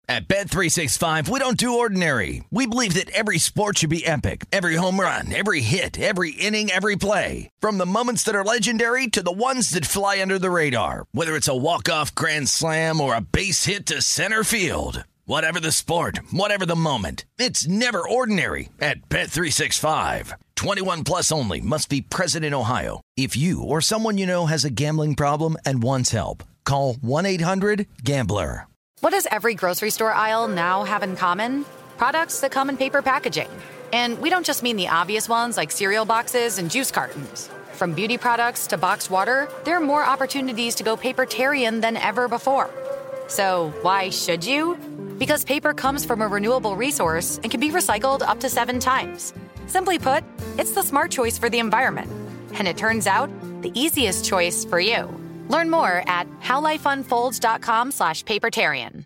At Bet365, we don't do ordinary. We believe that every sport should be epic. Every home run, every hit, every inning, every play. From the moments that are legendary to the ones that fly under the radar. Whether it's a walk-off grand slam or a base hit to center field. Whatever the sport, whatever the moment. It's never ordinary at Bet365. 21 plus only. Must be present in Ohio. If you or someone you know has a gambling problem and wants help, call 1-800-GAMBLER. What does every grocery store aisle now have in common? Products that come in paper packaging. And we don't just mean the obvious ones like cereal boxes and juice cartons. From beauty products to boxed water, there are more opportunities to go papertarian than ever before. So why should you? Because paper comes from a renewable resource and can be recycled up to 7 times. Simply put, it's the smart choice for the environment. And it turns out, the easiest choice for you. Learn more at howlifeunfolds.com/papertarian.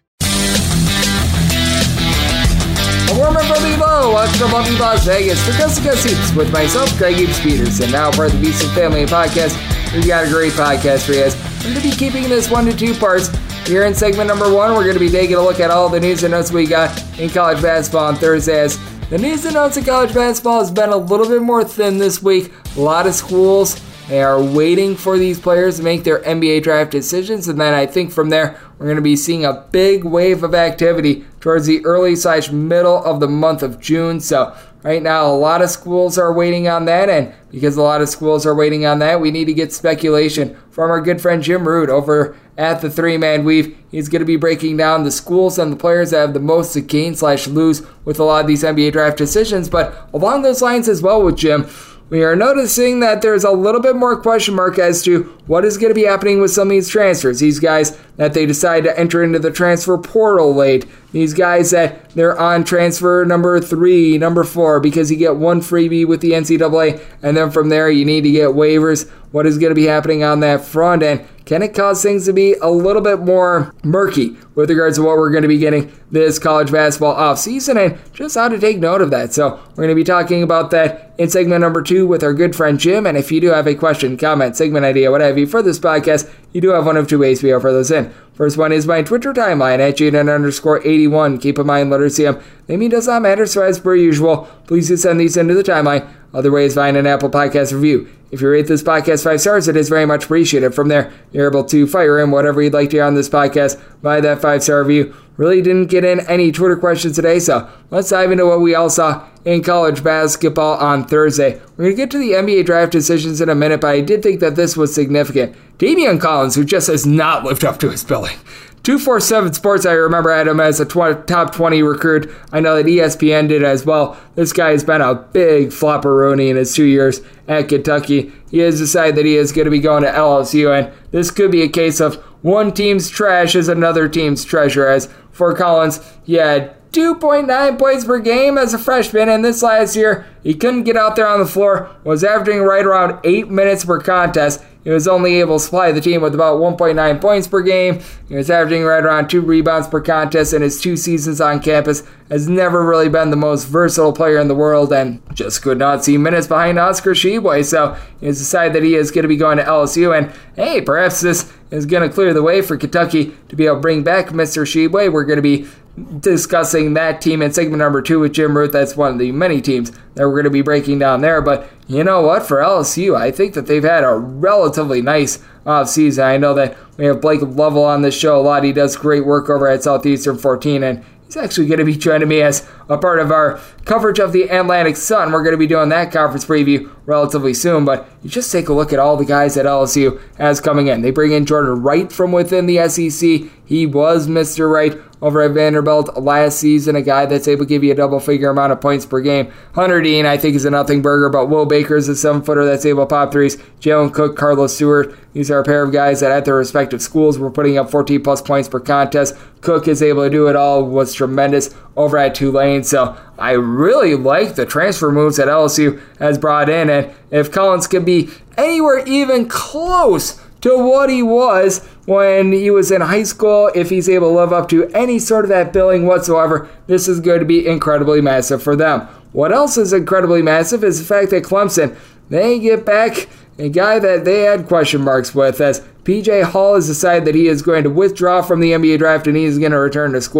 A warmer from below. Welcome to lovely Las Vegas for Coast to Coast Seats with myself, Greg Eaves Peterson. Now part of the Beast Family Podcast. We've got a great podcast for you guys. I'm going to be keeping this 1 to 2 parts. Here in segment number 1, we're going to be taking a look at all the news and notes we got in college basketball on Thursday. As the news and notes in college basketball has been a little bit more thin this week. A lot of schools, they are waiting for these players to make their NBA draft decisions, and then I think from there we're going to be seeing a big wave of activity towards the early/middle of the month of June. So right now a lot of schools are waiting on that, and because a lot of schools are waiting on that, we need to get speculation from our good friend Jim Root over at the 3-Man Weave. He's going to be breaking down the schools and the players that have the most to gain/lose with a lot of these NBA draft decisions. But along those lines as well with Jim, we are noticing that there's a little bit more question mark as to what is going to be happening with some of these transfers. These guys that they decide to enter into the transfer portal late. These guys that they're on transfer number 3, number 4, because you get one freebie with the NCAA, and then from there you need to get waivers. What is going to be happening on that front end? Can it cause things to be a little bit more murky with regards to what we're going to be getting this college basketball offseason, and just how to take note of that? So we're going to be talking about that in segment number 2 with our good friend Jim. And if you do have a question, comment, segment idea, what have you for this podcast, you do have one of 2 ways to be able to throw those in. First one is my Twitter timeline at Jaden_81. Keep in mind, letter CM. Name does not matter, so as per usual, please do send these into the timeline. Other ways, find an Apple Podcast review. If you rate this podcast 5 stars, it is very much appreciated. From there, you're able to fire in whatever you'd like to hear on this podcast by that 5-star review. Really didn't get in any Twitter questions today, so let's dive into what we all saw in college basketball on Thursday. We're going to get to the NBA draft decisions in a minute, but I did think that this was significant. Dameon Collins, who just has not lived up to his billing. 247 Sports, I remember, had him as a top 20 recruit. I know that ESPN did as well. This guy has been a big flopperoni in his 2 years at Kentucky. He has decided that he is going to be going to LSU, and this could be a case of one team's trash is another team's treasure. As for Collins, he had 2.9 points per game as a freshman, and this last year, he couldn't get out there on the floor, was averaging right around 8 minutes per contest. He was only able to supply the team with about 1.9 points per game. He was averaging right around 2 rebounds per contest in his 2 seasons on campus. Has never really been the most versatile player in the world, and just could not see minutes behind Oscar Tshiebwe. So he has decided that he is going to be going to LSU, and hey, perhaps this is going to clear the way for Kentucky to be able to bring back Mr. Tshiebwe. We're going to be discussing that team in segment number 2 with Jim Root. That's one of the many teams that we're going to be breaking down there. But you know what? For LSU, I think that they've had a relatively nice offseason. I know that we have Blake Lovell on this show a lot. He does great work over at Southeastern 14, and he's actually going to be joining me as a part of our coverage of the Atlantic Sun. We're going to be doing that conference preview relatively soon, but you just take a look at all the guys that LSU has coming in. They bring in Jordan Wright from within the SEC. He was Mr. Wright over at Vanderbilt last season, a guy that's able to give you a double-figure amount of points per game. Hunter Dean, I think, is a nothing burger, but Will Baker is a 7-footer that's able to pop threes. Jalen Cook, Carlos Stewart, these are a pair of guys that at their respective schools were putting up 14-plus points per contest. Cook is able to do it all, was tremendous over at Tulane. So I really like the transfer moves that LSU has brought in, and if Collins can be anywhere even close to what he was when he was in high school, if he's able to live up to any sort of that billing whatsoever, this is going to be incredibly massive for them. What else is incredibly massive is the fact that Clemson, they get back a guy that they had question marks with, as PJ Hall has decided that he is going to withdraw from the NBA draft and he is going to return to school.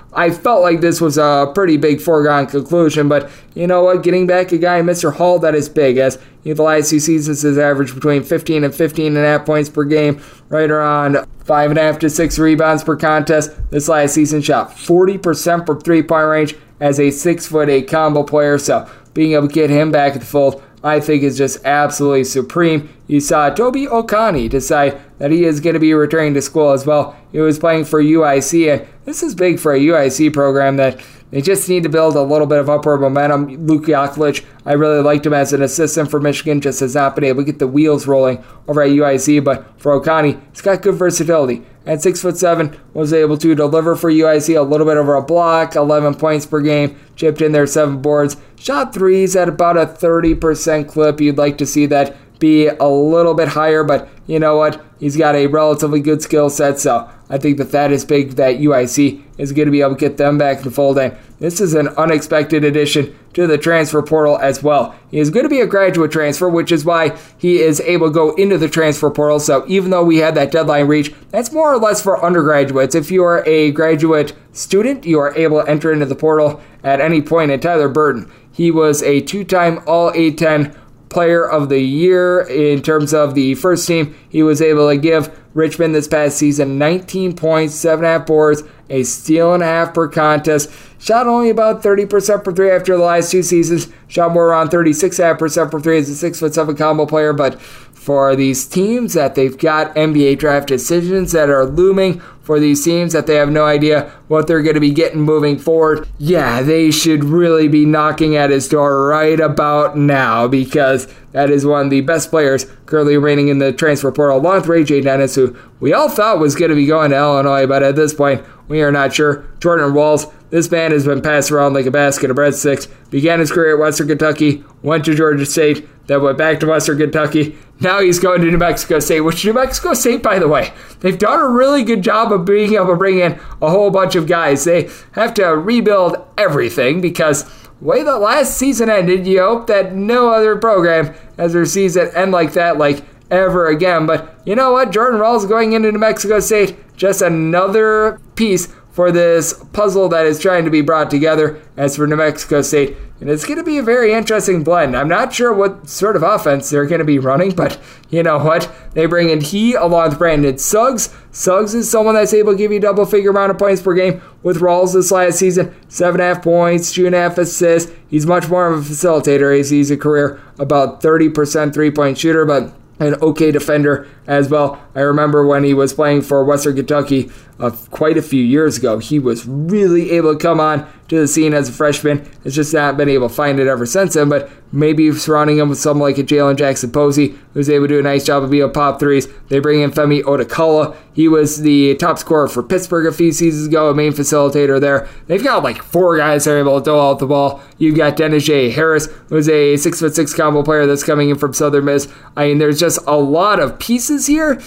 I felt like this was a pretty big foregone conclusion, but you know what? Getting back a guy, Mr. Hall, that is big, as the last 2 seasons has averaged between 15 and 15.5 points per game, right around 5.5 to 6 rebounds per contest. This last season shot 40% from 3-point range as a 6'8" combo player, so being able to get him back at the fold, I think is just absolutely supreme. You saw Toby Okani decide that he is going to be returning to school as well. He was playing for UIC, and this is big for a UIC program that they just need to build a little bit of upward momentum. Luke Yaklich, I really liked him as an assistant for Michigan, just has not been able to get the wheels rolling over at UIC, but for Okani, he's got good versatility. At 6'7", was able to deliver for UIC a little bit over a block, 11 points per game, chipped in there 7 boards, shot threes at about a 30% clip. You'd like to see that be a little bit higher, but you know what? He's got a relatively good skill set, so I think that is big that UIC is going to be able to get them back in the fold. And this is an unexpected addition to the transfer portal as well. He is going to be a graduate transfer, which is why he is able to go into the transfer portal. So even though we had that deadline reach, that's more or less for undergraduates. If you are a graduate student, you are able to enter into the portal at any point. And Tyler Burton, he was a 2-time All-A-10 Player of the Year in terms of the first team. He was able to give Richmond this past season 19 points, 7.5 boards, a steal and a half per contest. Shot only about 30% for 3 after the last 2 seasons. Shot more around 36.5% for 3 as a 6'7" combo player. But for these teams that they've got NBA draft decisions that are looming, for these teams that they have no idea what they're going to be getting moving forward, yeah, they should really be knocking at his door right about now, because that is one of the best players currently remaining in the transfer portal, along with Ray J. Dennis, who we all thought was going to be going to Illinois, but at this point, we are not sure. Jordan Walls, this man has been passed around like a basket of breadsticks. Began his career at Western Kentucky, went to Georgia State, then went back to Western Kentucky. Now he's going to New Mexico State, which New Mexico State, by the way, they've done a really good job of being able to bring in a whole bunch of guys. They have to rebuild everything because the way the last season ended, you hope that no other program has their season end like that, like ever again. But you know what? Jordan Rawls going into New Mexico State, just another piece for this puzzle that is trying to be brought together as for New Mexico State. And it's going to be a very interesting blend. I'm not sure what sort of offense they're going to be running, but you know what? They bring in along with Brandon Suggs. Suggs is someone that's able to give you a double-figure amount of points per game with Rawls this last season. 7.5 points, 2.5 assists. He's much more of a facilitator. He's a career about 30% three-point shooter, but an okay defender as well. I remember when he was playing for Western Kentucky quite a few years ago, he was really able to come on to the scene as a freshman. It's just not been able to find it ever since then, but maybe surrounding him with someone like a Jalen Jackson Posey, who's able to do a nice job of being able to pop threes. They bring in Femi Odakala. He was the top scorer for Pittsburgh a few seasons ago, a main facilitator there. They've got like 4 guys that are able to dole out the ball. You've got Dennis J. Harris, who's a 6'6" combo player that's coming in from Southern Miss. I mean, there's just a lot of pieces here.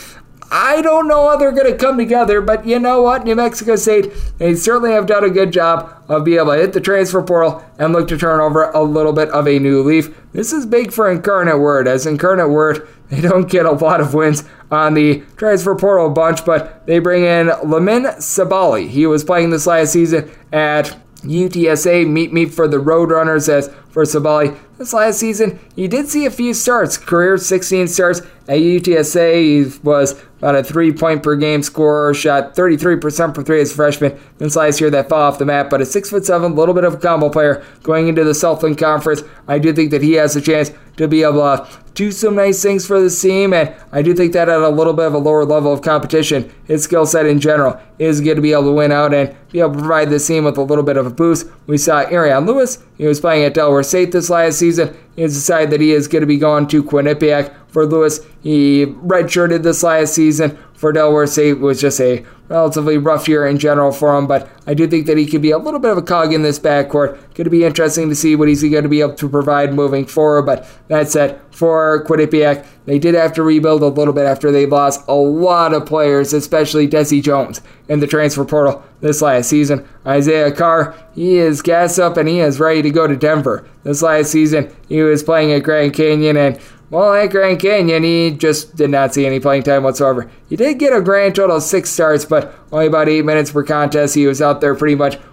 I don't know how they're going to come together, but you know what? New Mexico State, they certainly have done a good job of being able to hit the transfer portal and look to turn over a little bit of a new leaf. This is big for Incarnate Word, as Incarnate Word, they don't get a lot of wins on the transfer portal bunch, but they bring in Lamin Sabali. He was playing this last season at UTSA. Meet for the Roadrunners as for Sabali. This last season, he did see a few starts. Career 16 starts at UTSA. He was about a 3-point per game scorer, shot 33% for 3 as a freshman. This last year, that fell off the map, but a 6'7", little bit of a combo player going into the Southland Conference. I do think that he has a chance to be able to do some nice things for this team, and I do think that at a little bit of a lower level of competition, his skill set in general is going to be able to win out and be able to provide this team with a little bit of a boost. We saw Arion Lewis. He was playing at Delaware State this last season. He has decided that he is going to be going to Quinnipiac. For Lewis, he redshirted this last season for Delaware State. It was just a relatively rough year in general for him, but I do think that he could be a little bit of a cog in this backcourt. Going to be interesting to see what he's going to be able to provide moving forward, but that said, for Quinnipiac, they did have to rebuild a little bit after they lost a lot of players, especially Desi Jones in the transfer portal this last season. Isaiah Carr, he is gassed up and he is ready to go to Denver. This last season, he was playing at Grand Canyon, and well, at Grand Canyon, he just did not see any playing time whatsoever. He did get a grand total of 6 starts, but only about 8 minutes per contest. He was out there pretty much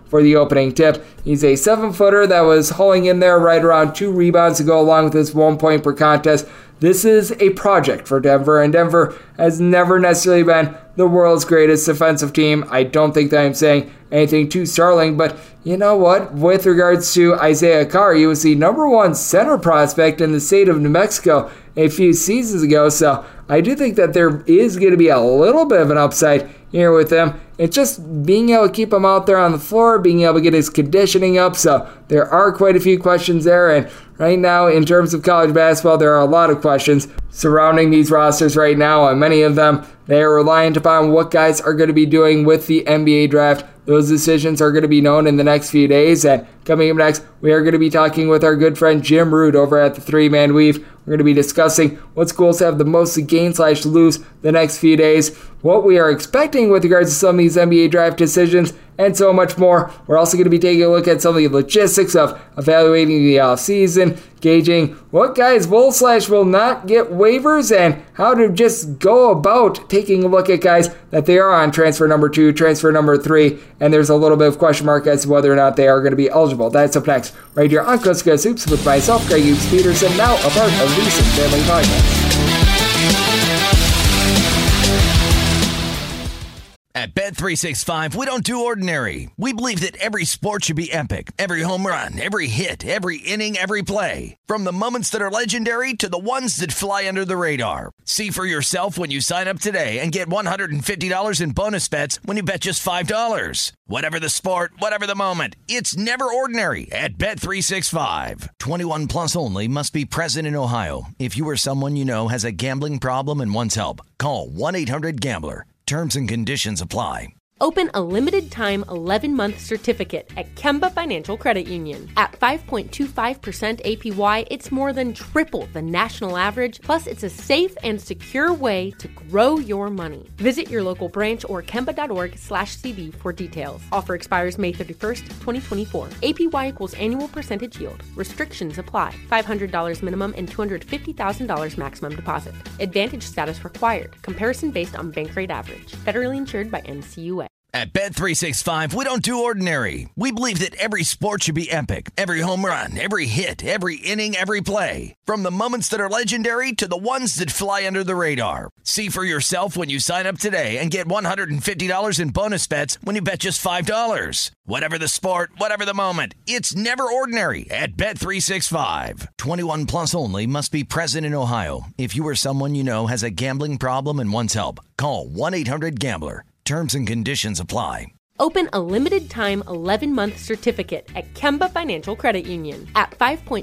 for the opening tip. He's a 7-footer that was hauling in there right around 2 rebounds to go along with his 1 point per contest. This is a project for Denver, and Denver has never necessarily been the world's greatest defensive team. I don't think that I'm saying anything too startling, but you know what? With regards to Isaiah Carr, he was the number 1 center prospect in the state of New Mexico a few seasons ago, so I do think that there is going to be a little bit of an upside here with him. It's just being able to keep him out there on the floor, being able to get his conditioning up, so there are quite a few questions there, and right now, in terms of college basketball, there are a lot of questions surrounding these rosters right now, and many of them, they are reliant upon what guys are going to be doing with the NBA draft. Those decisions are going to be known in the next few days, and coming up next, we are going to be talking with our good friend Jim Root over at the 3-Man Weave. We're going to be discussing what schools have the most to gain/lose the next few days, what we are expecting with regards to some of these NBA draft decisions, and so much more. We're also going to be taking a look at some of the logistics of evaluating the offseason, gauging what guys will/will not get waivers, and how to just go about taking a look at guys that they are on transfer number 2, transfer number 3, and there's a little bit of question mark as to whether or not they are going to be eligible. That's up next, right here on Coast to Coast Hoops with myself, Greg Hoops Peterson, now a part of the VSiN Family Podcast. At Bet365, we don't do ordinary. We believe that every sport should be epic. Every home run, every hit, every inning, every play. From the moments that are legendary to the ones that fly under the radar. See for yourself when you sign up today and get $150 in bonus bets when you bet just $5. Whatever the sport, whatever the moment, it's never ordinary at Bet365. 21 plus only. Must be present in Ohio. If you or someone you know has a gambling problem and wants help, call 1-800-GAMBLER. Terms and conditions apply. Open a limited-time 11-month certificate at Kemba Financial Credit Union. At 5.25% APY, it's more than triple the national average, plus it's a safe and secure way to grow your money. Visit your local branch or kemba.org/cb for details. Offer expires May 31st, 2024. APY equals annual percentage yield. Restrictions apply. $500 minimum and $250,000 maximum deposit. Advantage status required. Comparison based on bank rate average. Federally insured by NCUA. At Bet365, we don't do ordinary. We believe that every sport should be epic. Every home run, every hit, every inning, every play. From the moments that are legendary to the ones that fly under the radar. See for yourself when you sign up today and get $150 in bonus bets when you bet just $5. Whatever the sport, whatever the moment, it's never ordinary at Bet365. 21 plus only. Must be present in Ohio. If you or someone you know has a gambling problem and wants help, call 1-800-GAMBLER. Terms and conditions apply. Open a limited-time 11-month certificate at Kemba Financial Credit Union. At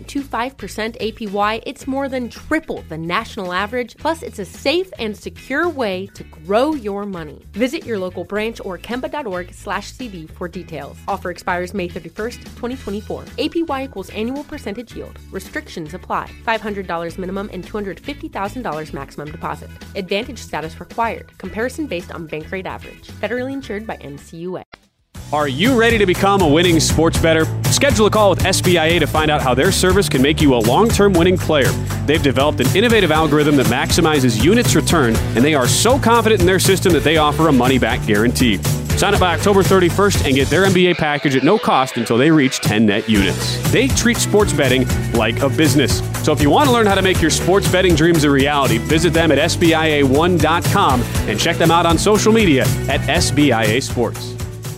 5.25% APY, it's more than triple the national average, plus it's a safe and secure way to grow your money. Visit your local branch or kemba.org/cb for details. Offer expires May 31st, 2024. APY equals annual percentage yield. Restrictions apply. $500 minimum and $250,000 maximum deposit. Advantage status required. Comparison based on bank rate average. Federally insured by NCUA. Are you ready to become a winning sports bettor? Schedule a call with SBIA to find out how their service can make you a long-term winning player. They've developed an innovative algorithm that maximizes units returned, and they are so confident in their system that they offer a money-back guarantee. Sign up by October 31st and get their MBA package at no cost until they reach 10 net units. They treat sports betting like a business. So if you want to learn how to make your sports betting dreams a reality, visit them at SBIA1.com and check them out on social media at SBIA Sports.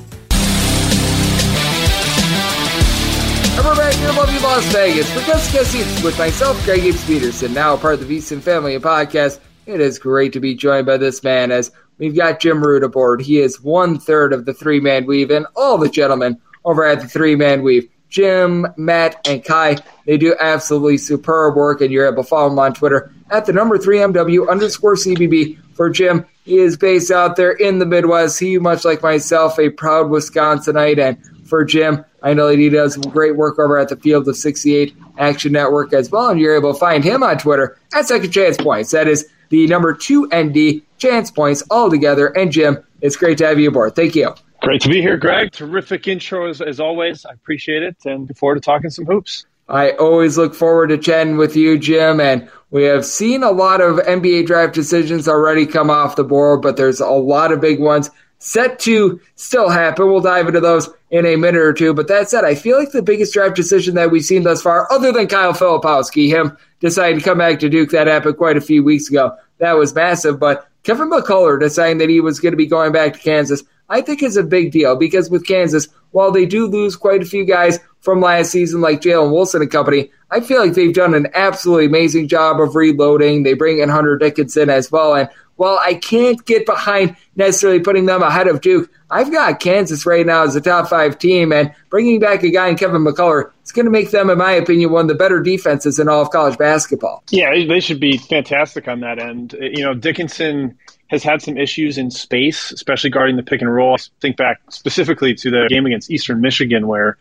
And we're back here in lovely Las Vegas for Coast to Coast Hoops with myself, Greg Hoops Peterson, now a part of the VSiN Family Podcast. It is great to be joined by this man as we've got Jim Root aboard. He is 1/3 of the 3-Man Weave, and all the gentlemen over at the 3-Man Weave, Jim, Matt, and Kai, they do absolutely superb work, and you're able to follow them on Twitter at the number 3MW_CBB. For Jim, he is based out there in the Midwest. He, much like myself, a proud Wisconsinite, and for Jim, I know that he does great work over at the Field of 68 Action Network as well, and you're able to find him on Twitter at Second Chance Points. That is the number 2ND Chance Points all together. And Jim, it's great to have you aboard. Thank you. Great to be here, Greg. Terrific intro as always. I appreciate it, and look forward to talking some hoops. I always look forward to chatting with you, Jim, and we have seen a lot of NBA draft decisions already come off the board, but there's a lot of big ones set to still happen. We'll dive into those in a minute or two. But that said, I feel like the biggest draft decision that we've seen thus far, other than Kyle Filipowski, him deciding to come back to Duke, that happened quite a few weeks ago. That was massive. But Kevin McCullar deciding that he was going to be going back to Kansas, I think is a big deal because with Kansas, while they do lose quite a few guys from last season like Jalen Wilson and company, I feel like they've done an absolutely amazing job of reloading. They bring in Hunter Dickinson as well. And while I can't get behind necessarily putting them ahead of Duke, I've got Kansas right now as a top 5 team, and bringing back a guy in Kevin McCullar is going to make them, in my opinion, one of the better defenses in all of college basketball. Yeah, they should be fantastic on that end. Dickinson has had some issues in space, especially guarding the pick and roll. Think back specifically to the game against Eastern Michigan where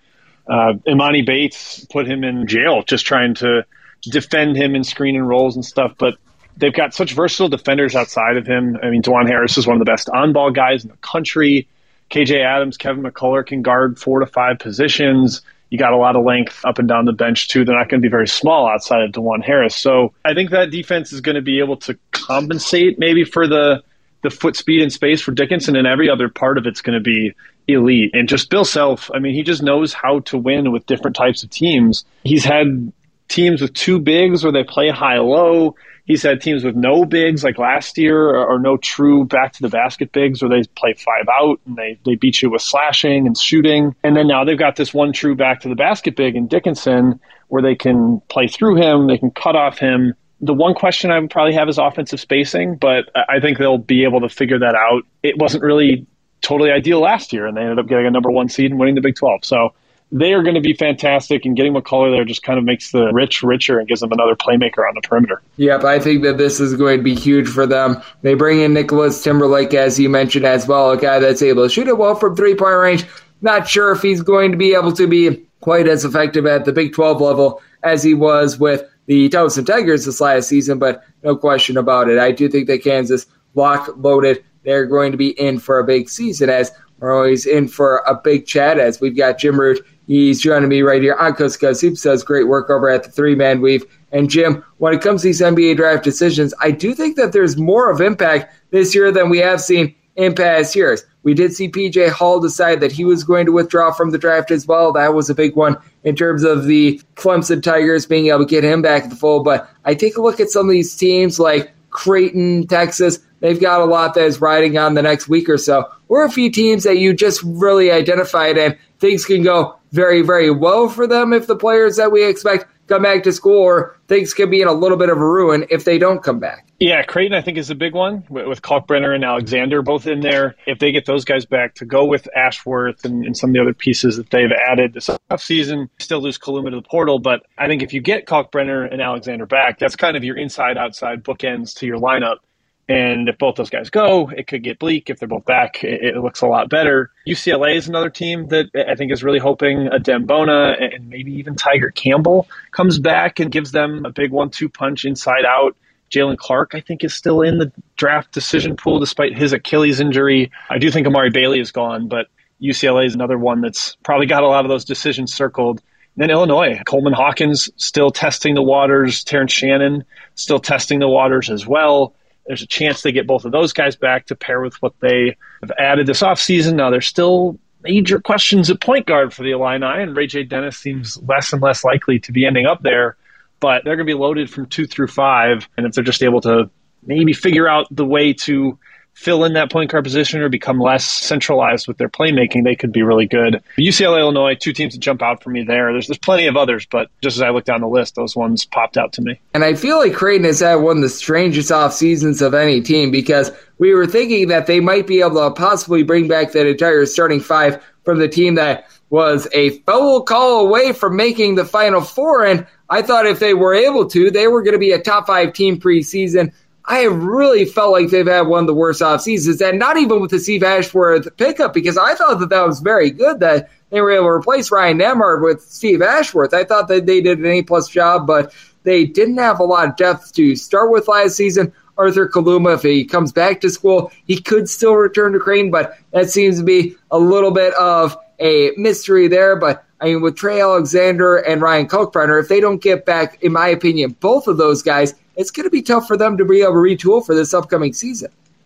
Imani Bates put him in jail just trying to defend him in screen and rolls and stuff. But they've got such versatile defenders outside of him. I mean, DeJuan Harris is one of the best on-ball guys in the country. KJ Adams, Kevin McCullar can guard 4 to 5 positions. You got a lot of length up and down the bench, too. They're not going to be very small outside of DeJuan Harris. So I think that defense is going to be able to compensate maybe for the foot speed and space for Dickinson, and every other part of it's going to be elite. And just Bill Self, I mean, he just knows how to win with different types of teams. He's had teams with 2 bigs where they play high-low. He's had teams with no bigs like last year or no true back-to-the-basket bigs where they play 5 out and they beat you with slashing and shooting. And then now they've got this one true back-to-the-basket big in Dickinson where they can play through him, they can cut off him. The one question I would probably have is offensive spacing, but I think they'll be able to figure that out. It wasn't really totally ideal last year, and they ended up getting a number 1 seed and winning the Big 12. So they are going to be fantastic, and getting McCullar there just kind of makes the rich richer and gives them another playmaker on the perimeter. Yep, I think that this is going to be huge for them. They bring in Nicholas Timberlake, as you mentioned as well, a guy that's able to shoot it well from three-point range. Not sure if he's going to be able to be quite as effective at the Big 12 level as he was with the Towson Tigers this last season, but no question about it. I do think that Kansas, lock-loaded, they're going to be in for a big season, as we're always in for a big chat, as we've got Jim Root. He's joining me right here on Coast to Coast Hoops, does great work over at the 3-Man Weave. And Jim, when it comes to these NBA draft decisions, I do think that there's more of impact this year than we have seen in past years. We did see P.J. Hall decide that he was going to withdraw from the draft as well. That was a big one in terms of the Clemson Tigers being able to get him back in the fold. But I take a look at some of these teams like Creighton, Texas. They've got a lot that is riding on the next week or so. Or a few teams that you just really identified, and things can go very, very well for them if the players that we expect come back to school, or things can be in a little bit of a ruin if they don't come back. Yeah, Creighton, I think, is a big one with Kalkbrenner and Alexander both in there. If they get those guys back to go with Ashworth and some of the other pieces that they've added this offseason, still lose Kaluma to the portal. But I think if you get Kalkbrenner and Alexander back, that's kind of your inside-outside bookends to your lineup. And if both those guys go, it could get bleak. If they're both back, it looks a lot better. UCLA is another team that I think is really hoping Adem Bona and maybe even Tiger Campbell comes back and gives them a big 1-2 punch inside out. Jalen Clark, I think, is still in the draft decision pool despite his Achilles injury. I do think Amari Bailey is gone, but UCLA is another one that's probably got a lot of those decisions circled. And then Illinois, Coleman Hawkins still testing the waters. Terrence Shannon still testing the waters as well. There's a chance they get both of those guys back to pair with what they have added this offseason. Now, there's still major questions at point guard for the Illini, and Ray J. Dennis seems less and less likely to be ending up there. But they're going to be loaded from 2 through 5, and if they're just able to maybe figure out the way to fill in that point guard position or become less centralized with their playmaking, they could be really good. UCLA, Illinois, 2 teams that jump out for me there. There's plenty of others, but just as I look down the list, those ones popped out to me. And I feel like Creighton has had one of the strangest off seasons of any team, because we were thinking that they might be able to possibly bring back that entire starting 5 from the team that was a foul call away from making the Final Four, and I thought if they were able to, they were going to be a top 5 team preseason. I have really felt like they've had one of the worst off seasons, and not even with the Steve Ashworth pickup, because I thought that was very good that they were able to replace Ryan Nembhard with Steve Ashworth. I thought that they did an A-plus job, but they didn't have a lot of depth to start with last season. Arthur Kaluma, if he comes back to school, he could still return to Creighton, but that seems to be a little bit of a mystery there. But I mean, with Trey Alexander and Ryan Kalkbrenner, if they don't get back, in my opinion, both of those guys, it's going to be tough for them to be able to retool for this upcoming season.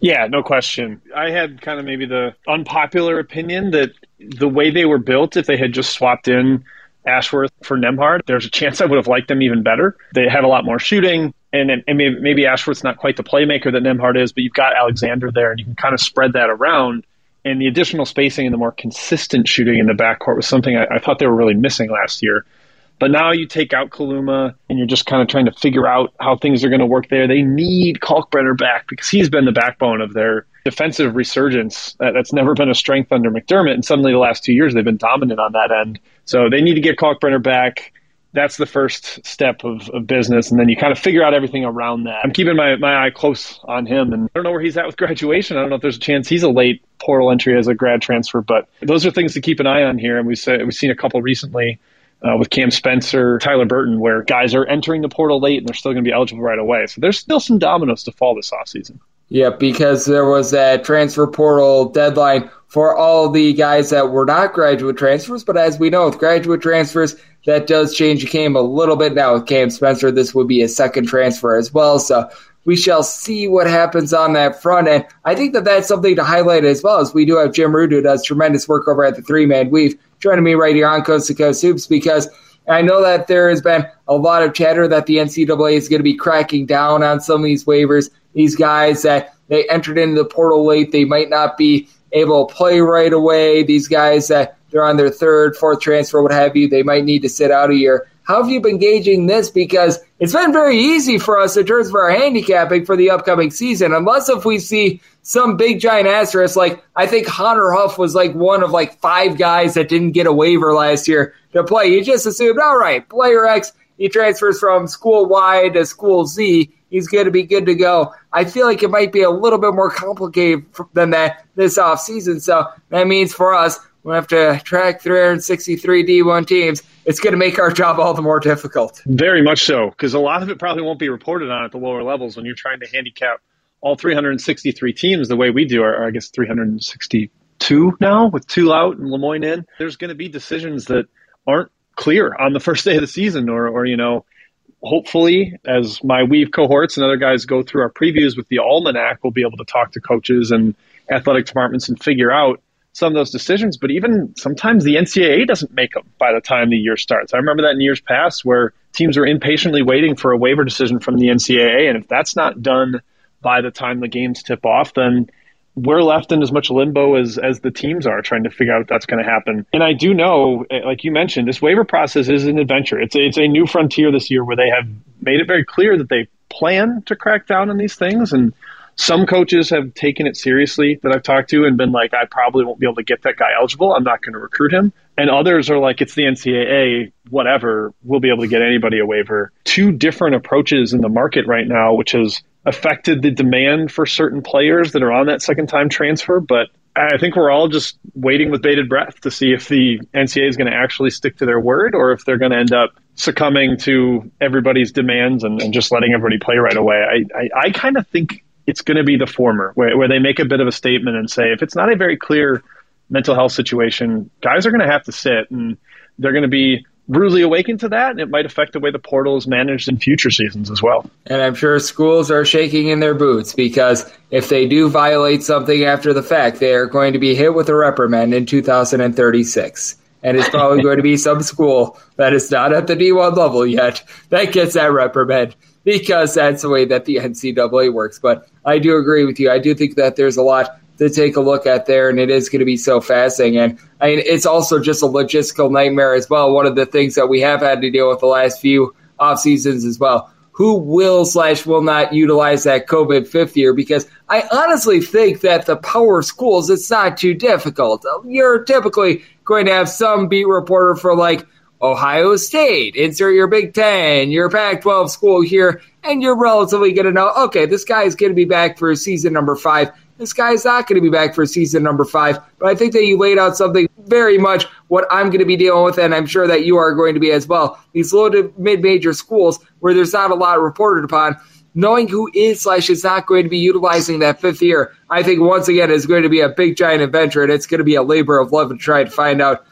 Yeah, no question. I had kind of maybe the unpopular opinion that the way they were built, if they had just swapped in Ashworth for Nembhard, there's a chance I would have liked them even better. They have a lot more shooting, and maybe Ashworth's not quite the playmaker that Nembhard is, but you've got Alexander there, and you can kind of spread that around. And the additional spacing and the more consistent shooting in the backcourt was something I thought they were really missing last year. But now you take out Kaluma, and you're just kind of trying to figure out how things are going to work there. They need Kalkbrenner back because he's been the backbone of their defensive resurgence. That's never been a strength under McDermott, and suddenly the last 2 years they've been dominant on that end. So they need to get Kalkbrenner back. That's the first step of business, and then you kind of figure out everything around that. I'm keeping my eye close on him, and I don't know where he's at with graduation. I don't know if there's a chance he's a late portal entry as a grad transfer, but those are things to keep an eye on here, and we've seen a couple recently with Cam Spencer, Tyler Burton, where guys are entering the portal late and they're still going to be eligible right away. So there's still some dominoes to fall this offseason. Yeah, because there was that transfer portal deadline for all the guys that were not graduate transfers. But as we know, with graduate transfers, that does change the game a little bit. Now with Cam Spencer, this would be a second transfer as well. So we shall see what happens on that front. And I think that that's something to highlight as well, as we do have Jim Rude, who does tremendous work over at the Three-Man Weave, joining me right here on Coast to Coast Hoops, because I know that there has been a lot of chatter that the NCAA is going to be cracking down on some of these waivers. These guys that they entered into the portal late, they might not be able to play right away. These guys that they're on their third, fourth transfer, what have you, they might need to sit out a year. How have you been gauging this? Because it's been very easy for us in terms of our handicapping for the upcoming season, unless if we see some big giant asterisk. Like, I think Hunter Huff was like one of like 5 guys that didn't get a waiver last year to play. You just assumed, all right, player X, he transfers from school Y to school Z, he's going to be good to go. I feel like it might be a little bit more complicated than that this offseason. So that means for us, we'll have to track 363 D1 teams. It's going to make our job all the more difficult. Very much so, because a lot of it probably won't be reported on at the lower levels when you're trying to handicap all 363 teams the way we do, or I guess 362 now with 2 out and Lemoyne in. There's going to be decisions that aren't clear on the first day of the season, or you know, hopefully as my Weave cohorts and other guys go through our previews with the Almanac, we'll be able to talk to coaches and athletic departments and figure out some of those decisions. But even sometimes the NCAA doesn't make them by the time the year starts. I remember that in years past where teams were impatiently waiting for a waiver decision from the NCAA, and if that's not done by the time the games tip off, then we're left in as much limbo as the teams are trying to figure out if that's going to happen. And I do know, like you mentioned, this waiver process is an adventure. It's a new frontier this year where they have made it very clear that they plan to crack down on these things. And some coaches have taken it seriously that I've talked to and been like, I probably won't be able to get that guy eligible. I'm not going to recruit him. And others are like, it's the NCAA, whatever, we'll be able to get anybody a waiver. 2 different approaches in the market right now, which has affected the demand for certain players that are on that second-time transfer. But I think we're all just waiting with bated breath to see if the NCAA is going to actually stick to their word or if they're going to end up succumbing to everybody's demands and just letting everybody play right away. I kind of think it's going to be the former, where they make a bit of a statement and say, if it's not a very clear mental health situation, guys are going to have to sit, and they're going to be rudely awakened to that, and it might affect the way the portal is managed in future seasons as well. And I'm sure schools are shaking in their boots, because if they do violate something after the fact, they are going to be hit with a reprimand in 2036. And it's probably going to be some school that is not at the D1 level yet that gets that reprimand, because that's the way that the NCAA works. But I do agree with you. I do think that there's a lot to take a look at there, and it is going to be so fascinating. And I mean, it's also just a logistical nightmare as well. One of the things that we have had to deal with the last few off seasons as well. Who will not utilize that COVID 5th year? Because I honestly think that the power schools, it's not too difficult. You're typically going to have some beat reporter for like Ohio State, insert your Big Ten, your Pac-12 school here, and you're relatively going to know, okay, this guy is going to be back for season number 5. This guy's not going to be back for season number 5. But I think that you laid out something very much what I'm going to be dealing with, and I'm sure that you are going to be as well. These low to mid-major schools where there's not a lot reported upon, knowing who is / is not going to be utilizing that 5th year, I think once again is going to be a big giant adventure, and it's going to be a labor of love to try to find out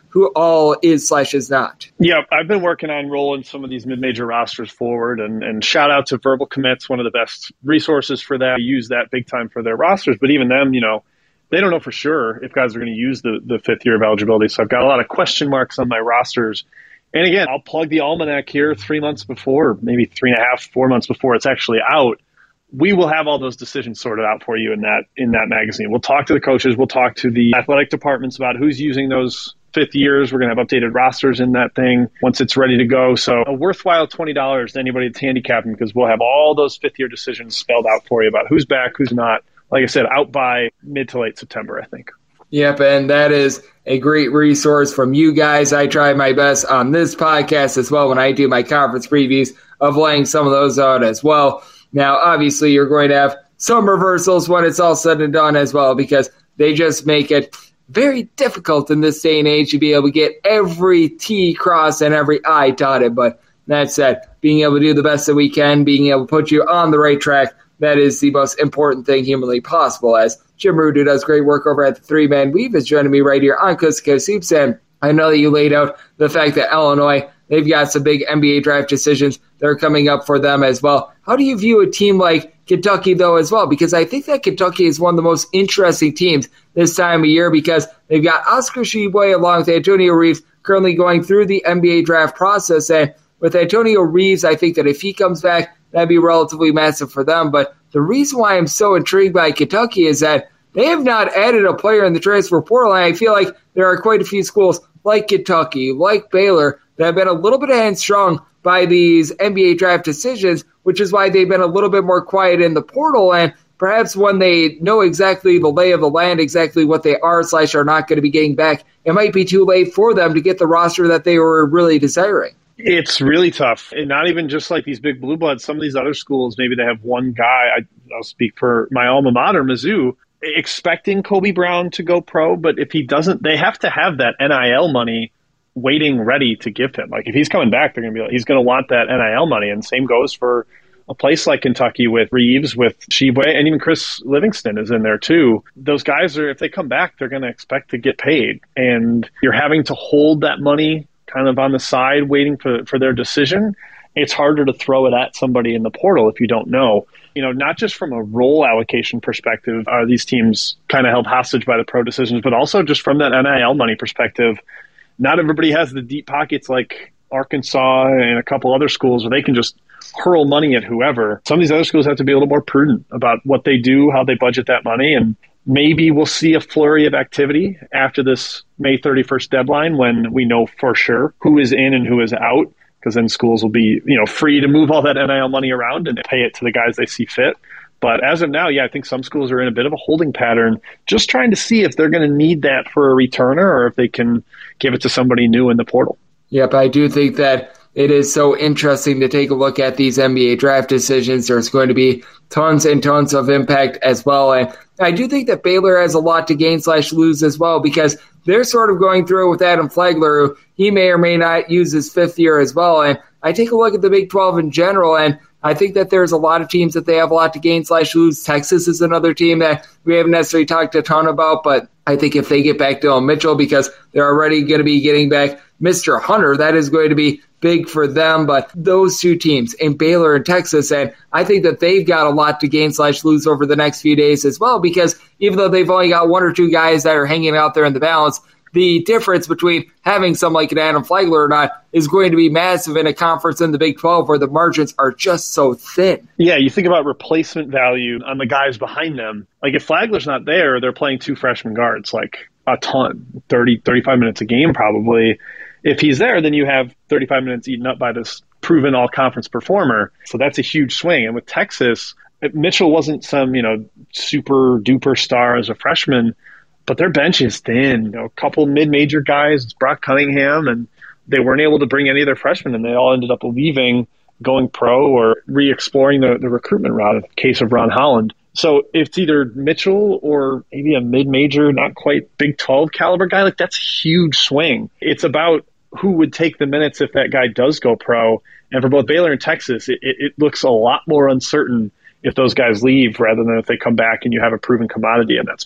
who all is/is not. Yeah, I've been working on rolling some of these mid-major rosters forward, and shout out to Verbal Commits, one of the best resources for that. They use that big time for their rosters, but even them, they don't know for sure if guys are going to use the fifth year of eligibility. So I've got a lot of question marks on my rosters. And again, I'll plug the almanac here 3 months before, maybe 3.5, 4 months before it's actually out. We will have all those decisions sorted out for you in that magazine. We'll talk to the coaches. We'll talk to the athletic departments about who's using those fifth years. We're going to have updated rosters in that thing once it's ready to go. So a worthwhile $20 to anybody that's handicapping, because we'll have all those fifth year decisions spelled out for you about who's back, who's not. Like I said, out by mid to late September, I think. Yep, and that is a great resource from you guys. I try my best on this podcast as well when I do my conference previews of laying some of those out as well. Now, obviously, you're going to have some reversals when it's all said and done as well, because they just make it very difficult in this day and age to be able to get every T crossed and every I dotted. But that said, being able to do the best that we can, being able to put you on the right track, that is the most important thing humanly possible. As Jim Root, who does great work over at the Three Man Weave, is joining me right here on Coast to Coast Hoops. And I know that you laid out the fact that Illinois, they've got some big NBA draft decisions that are coming up for them as well. How do you view a team like Kentucky, though, as well? Because I think that Kentucky is one of the most interesting teams this time of year, because they've got Oscar Tshiebwe along with Antonio Reeves currently going through the NBA draft process. And with Antonio Reeves, I think that if he comes back, that'd be relatively massive for them. But the reason why I'm so intrigued by Kentucky is that they have not added a player in the transfer portal. And I feel like there are quite a few schools like Kentucky, like Baylor, that have been a little bit hamstrung by these NBA draft decisions, which is why they've been a little bit more quiet in the portal. And perhaps when they know exactly the lay of the land, exactly what they are/are not going to be getting back, it might be too late for them to get the roster that they were really desiring. It's really tough. And not even just like these big blue bloods. Some of these other schools, maybe they have one guy. I'll speak for my alma mater, Mizzou, expecting Kobe Brown to go pro. But if he doesn't, they have to have that NIL money waiting ready to give him. Like if he's coming back, they're going to be like, he's going to want that NIL money. And same goes for a place like Kentucky with Reeves, with Tshiebwe, and even Chris Livingston is in there too. Those guys are, if they come back, they're going to expect to get paid. And you're having to hold that money kind of on the side waiting for their decision. It's harder to throw it at somebody in the portal if you don't know. Not just from a role allocation perspective are these teams kind of held hostage by the pro decisions, but also just from that NIL money perspective. Not everybody has the deep pockets like Arkansas and a couple other schools where they can just hurl money at whoever. Some of these other schools have to be a little more prudent about what they do, how they budget that money, and maybe we'll see a flurry of activity after this May 31st deadline when we know for sure who is in and who is out, because then schools will be, free to move all that NIL money around and pay it to the guys they see fit. But as of now, I think some schools are in a bit of a holding pattern, just trying to see if they're going to need that for a returner or if they can give it to somebody new in the portal. Yep, I do think that it is so interesting to take a look at these NBA draft decisions. There's going to be tons and tons of impact as well. And I do think that Baylor has a lot to gain/lose as well, because they're sort of going through it with Adam Flagler, who he may or may not use his fifth year as well. And I take a look at the Big 12 in general, and I think that there's a lot of teams that they have a lot to gain/lose. Texas is another team that we haven't necessarily talked a ton about, but I think if they get back Dylan Mitchell, because they're already going to be getting back Mr. Hunter, that is going to be big for them. But those two teams in Baylor and Texas, and I think that they've got a lot to gain/lose over the next few days as well, because even though they've only got one or two guys that are hanging out there in the balance, the difference between having someone like an Adam Flagler or not is going to be massive in a conference in the Big 12 where the margins are just so thin. Yeah, you think about replacement value on the guys behind them. Like if Flagler's not there, they're playing two freshman guards, like a ton, 30, 35 minutes a game probably. If he's there, then you have 35 minutes eaten up by this proven all-conference performer. So that's a huge swing. And with Texas, Mitchell wasn't some, super-duper star as a freshman, but their bench is thin. A couple mid-major guys, it's Brock Cunningham, and they weren't able to bring any of their freshmen, and they all ended up leaving, going pro, or re-exploring the recruitment route in the case of Ron Holland. So if it's either Mitchell or maybe a mid-major, not quite Big 12 caliber guy, like that's a huge swing. It's about who would take the minutes if that guy does go pro. And for both Baylor and Texas, it looks a lot more uncertain if those guys leave rather than if they come back and you have a proven commodity in that spot.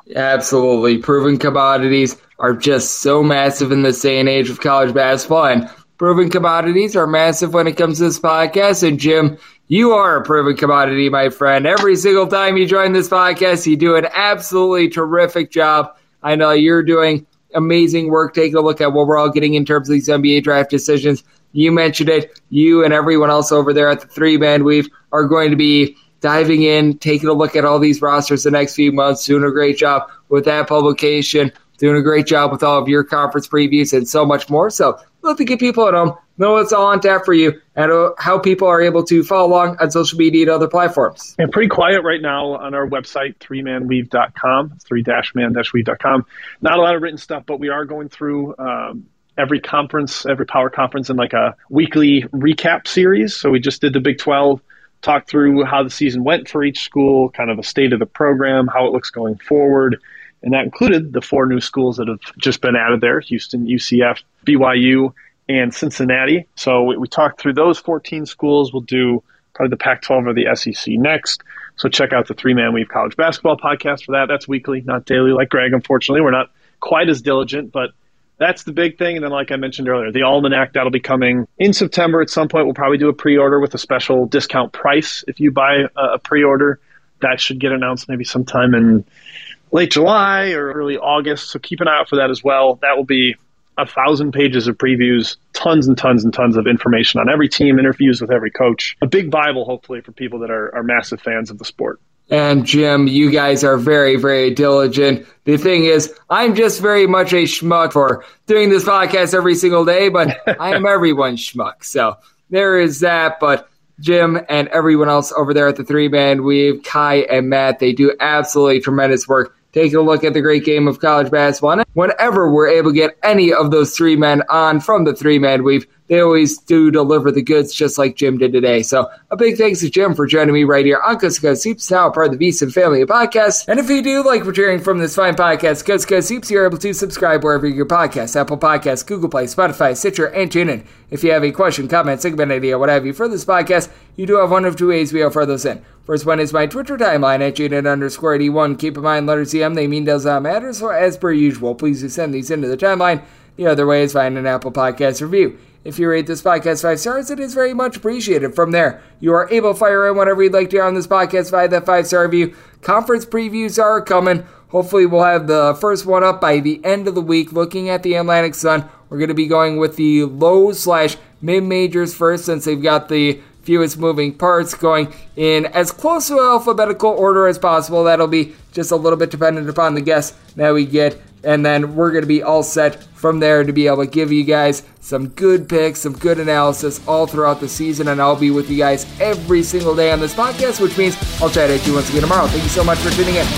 Absolutely. Proven commodities are just so massive in this day and age of college basketball, and proven commodities are massive when it comes to this podcast. And Jim, you are a proven commodity, my friend. Every single time you join this podcast, you do an absolutely terrific job. I know you're doing amazing work. Take a look at what we're all getting in terms of these NBA draft decisions. You mentioned it. You and everyone else over there at the Three-Man Weave are going to be diving in, taking a look at all these rosters the next few months, doing a great job with that publication, doing a great job with all of your conference previews and so much more. So love to get people at home know what's all on tap for you and how people are able to follow along on social media and other platforms. And pretty quiet right now on our website, 3manweave.com, 3-man-weave.com. Not a lot of written stuff, but we are going through every power conference in like a weekly recap series. So we just did the Big 12, talked through how the season went for each school, kind of a state of the program, how it looks going forward. And that included the 4 new schools that have just been added there, Houston, UCF, BYU, and Cincinnati. So we talked through those 14 schools. We'll do probably the Pac-12 or the SEC next. So check out the 3-Man Weave College Basketball podcast for that. That's weekly, not daily like Greg, unfortunately. We're not quite as diligent, but that's the big thing. And then like I mentioned earlier, the Almanac, that'll be coming in September at some point. We'll probably do a pre-order with a special discount price. If you buy a pre-order, that should get announced maybe sometime in late July or early August. So keep an eye out for that as well. That will be 1,000 pages of previews, tons and tons and tons of information on every team, interviews with every coach. A big Bible, hopefully, for people that are massive fans of the sport. And Jim, you guys are very, very diligent. The thing is, I'm just very much a schmuck for doing this podcast every single day, but I am everyone's schmuck. So there is that. But Jim and everyone else over there at the Three-Man Weave, Kai and Matt, they do absolutely tremendous work. Take a look at the great game of college basketball. And whenever we're able to get any of those 3 men on from the Three-Man Weave, they always do deliver the goods just like Jim did today. So a big thanks to Jim for joining me right here on Coast to Coast Hoops, now part of the VSiN Family Podcast. And if you do like what you're hearing from this fine podcast, Coast to Coast Hoops, you're able to subscribe wherever you get podcasts, Apple Podcasts, Google Play, Spotify, Stitcher, and TuneIn. If you have a question, comment, segment idea, what have you for this podcast, you do have one of 2 ways we offer those in. First one is my Twitter timeline at Jaden_81. Keep in mind, letters CM, they mean does not matter, so as per usual, please do send these into the timeline. The other way is find an Apple Podcast review. If you rate this podcast 5 stars, it is very much appreciated. From there, you are able to fire in whatever you'd like to hear on this podcast via that 5-star review. Conference previews are coming. Hopefully, we'll have the first one up by the end of the week. Looking at the Atlantic Sun, we're going to be going with the low/mid-majors first, since they've got the fewest moving parts, going in as close to alphabetical order as possible. That'll be just a little bit dependent upon the guests that we get. And then we're going to be all set from there to be able to give you guys some good picks, some good analysis all throughout the season. And I'll be with you guys every single day on this podcast, which means I'll chat at you once again tomorrow. Thank you so much for tuning in.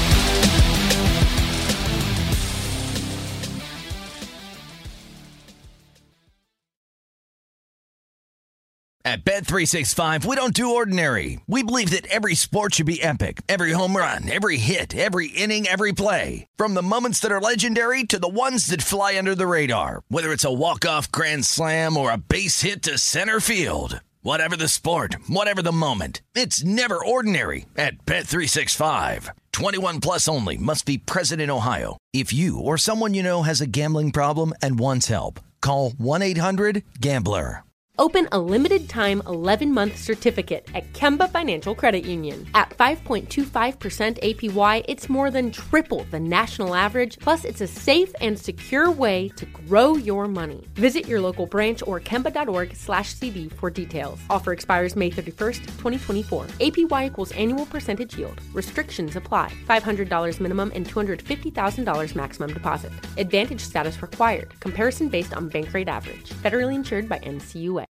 At Bet365, we don't do ordinary. We believe that every sport should be epic. Every home run, every hit, every inning, every play. From the moments that are legendary to the ones that fly under the radar. Whether it's a walk-off grand slam or a base hit to center field. Whatever the sport, whatever the moment. It's never ordinary at Bet365. 21 plus only. Must be present in Ohio. If you or someone you know has a gambling problem and wants help, call 1-800-GAMBLER. Open a limited-time 11-month certificate at Kemba Financial Credit Union. At 5.25% APY, it's more than triple the national average, plus it's a safe and secure way to grow your money. Visit your local branch or kemba.org/CD for details. Offer expires May 31st, 2024. APY equals annual percentage yield. Restrictions apply. $500 minimum and $250,000 maximum deposit. Advantage status required. Comparison based on bank rate average. Federally insured by NCUA.